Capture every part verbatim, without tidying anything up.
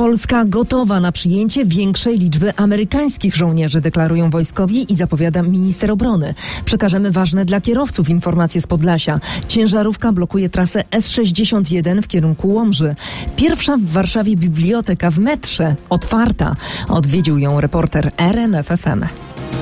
Polska gotowa na przyjęcie większej liczby amerykańskich żołnierzy, deklarują wojskowi i zapowiada minister obrony. Przekażemy ważne dla kierowców informacje z Podlasia. Ciężarówka blokuje trasę S sześćdziesiąt jeden w kierunku Łomży. Pierwsza w Warszawie biblioteka w metrze otwarta. Odwiedził ją reporter R M F F M.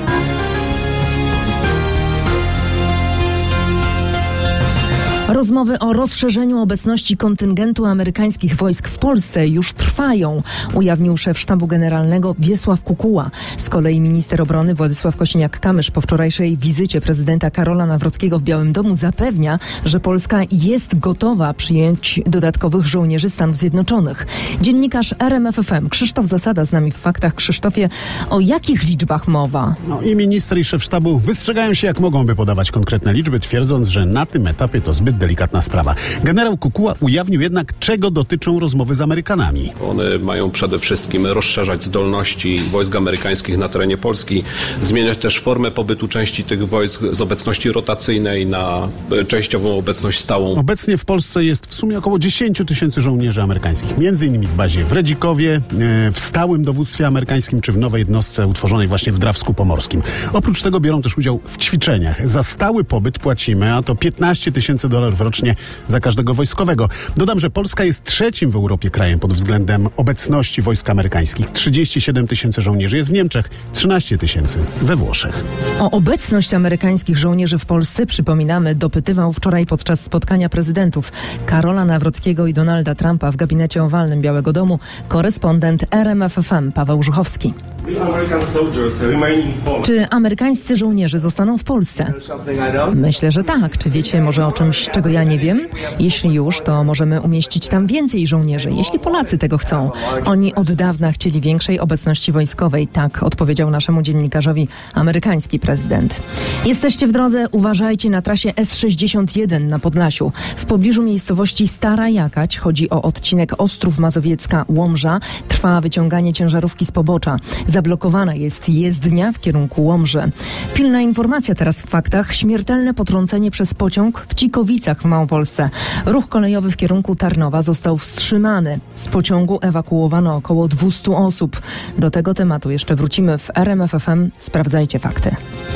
Rozmowy o rozszerzeniu obecności kontyngentu amerykańskich wojsk w Polsce już trwają, ujawnił szef Sztabu Generalnego Wiesław Kukuła. Z kolei minister obrony Władysław Kosiniak-Kamysz po wczorajszej wizycie prezydenta Karola Nawrockiego w Białym Domu zapewnia, że Polska jest gotowa przyjąć dodatkowych żołnierzy Stanów Zjednoczonych. Dziennikarz R M F F M Krzysztof Zasada z nami w Faktach. Krzysztofie, o jakich liczbach mowa? No i minister i szef sztabu wystrzegają się jak mogą, by podawać konkretne liczby, twierdząc, że na tym etapie to zbyt delikatna sprawa. Generał Kukuła ujawnił jednak, czego dotyczą rozmowy z Amerykanami. One mają przede wszystkim rozszerzać zdolności wojsk amerykańskich na terenie Polski, zmieniać też formę pobytu części tych wojsk z obecności rotacyjnej na częściową obecność stałą. Obecnie w Polsce jest w sumie około dziesięć tysięcy żołnierzy amerykańskich. Między innymi w bazie w Redzikowie, w stałym dowództwie amerykańskim czy w nowej jednostce utworzonej właśnie w Drawsku Pomorskim. Oprócz tego biorą też udział w ćwiczeniach. Za stały pobyt płacimy, a to piętnaście tysięcy dolarów rocznie za każdego wojskowego. Dodam, że Polska jest trzecim w Europie krajem pod względem obecności wojsk amerykańskich. trzydzieści siedem tysięcy żołnierzy jest w Niemczech, trzynaście tysięcy we Włoszech. O obecność amerykańskich żołnierzy w Polsce, przypominamy, dopytywał wczoraj podczas spotkania prezydentów Karola Nawrockiego i Donalda Trumpa w gabinecie owalnym Białego Domu korespondent R M F F M Paweł Żuchowski. Czy amerykańscy żołnierze zostaną w Polsce? Myślę, że tak. Czy wiecie może o czymś, czego ja nie wiem? Jeśli już, to możemy umieścić tam więcej żołnierzy, jeśli Polacy tego chcą. Oni od dawna chcieli większej obecności wojskowej. Tak odpowiedział naszemu dziennikarzowi amerykański prezydent. Jesteście w drodze, uważajcie na trasie S sześćdziesiąt jeden na Podlasiu. W pobliżu miejscowości Stara Jakać, chodzi o odcinek Ostrów Mazowiecka-Łomża, trwa wyciąganie ciężarówki z pobocza. Zablokowana jest jezdnia w kierunku Łomży. Pilna informacja teraz w Faktach. Śmiertelne potrącenie przez pociąg w Cikowicach w Małopolsce. Ruch kolejowy w kierunku Tarnowa został wstrzymany. Z pociągu ewakuowano około dwieście osób. Do tego tematu jeszcze wrócimy w R M F F M. Sprawdzajcie fakty.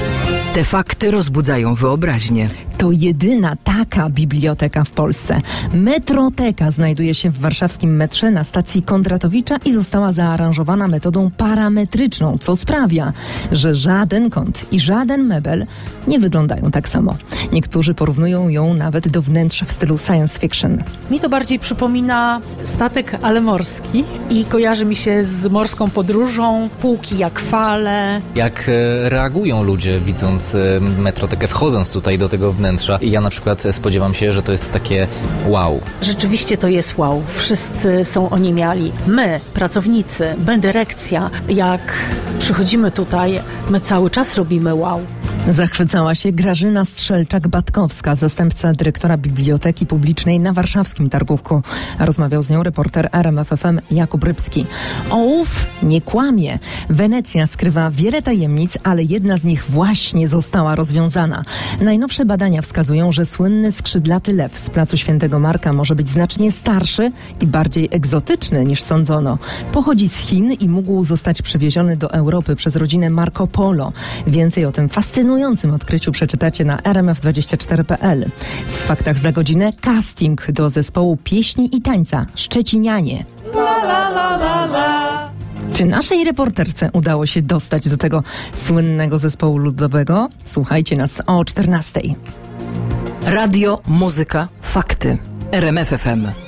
Te fakty rozbudzają wyobraźnię. To jedyna taka biblioteka w Polsce. Metroteka znajduje się w warszawskim metrze na stacji Kondratowicza i została zaaranżowana metodą parametryczną, co sprawia, że żaden kąt i żaden mebel nie wyglądają tak samo. Niektórzy porównują ją nawet do wnętrz w stylu science fiction. Mi to bardziej przypomina statek, ale morski i kojarzy mi się z morską podróżą, półki jak fale. Jak reagują ludzie, widząc metrotekę, wchodząc tutaj do tego wnętrza. I ja na przykład spodziewam się, że to jest takie wow. Rzeczywiście to jest wow. Wszyscy są oniemiali. My, pracownicy, B dyrekcja, jak przychodzimy tutaj, my cały czas robimy wow. Zachwycała się Grażyna Strzelczak-Batkowska, zastępca dyrektora Biblioteki Publicznej na warszawskim Targówku. Rozmawiał z nią reporter R M F F M Jakub Rybski. Ołów nie kłamie. Wenecja skrywa wiele tajemnic, ale jedna z nich właśnie została rozwiązana. Najnowsze badania wskazują, że słynny skrzydlaty lew z placu Świętego Marka może być znacznie starszy i bardziej egzotyczny niż sądzono. Pochodzi z Chin i mógł zostać przywieziony do Europy przez rodzinę Marco Polo. Więcej o tym fascynującym odkryciu przeczytacie na r m f dwadzieścia cztery kropka p l. W Faktach za godzinę casting do zespołu pieśni i tańca Szczecinianie. La, la, la, la, la. Czy naszej reporterce udało się dostać do tego słynnego zespołu ludowego? Słuchajcie nas o czternastej. Radio, muzyka, fakty. R M F F M.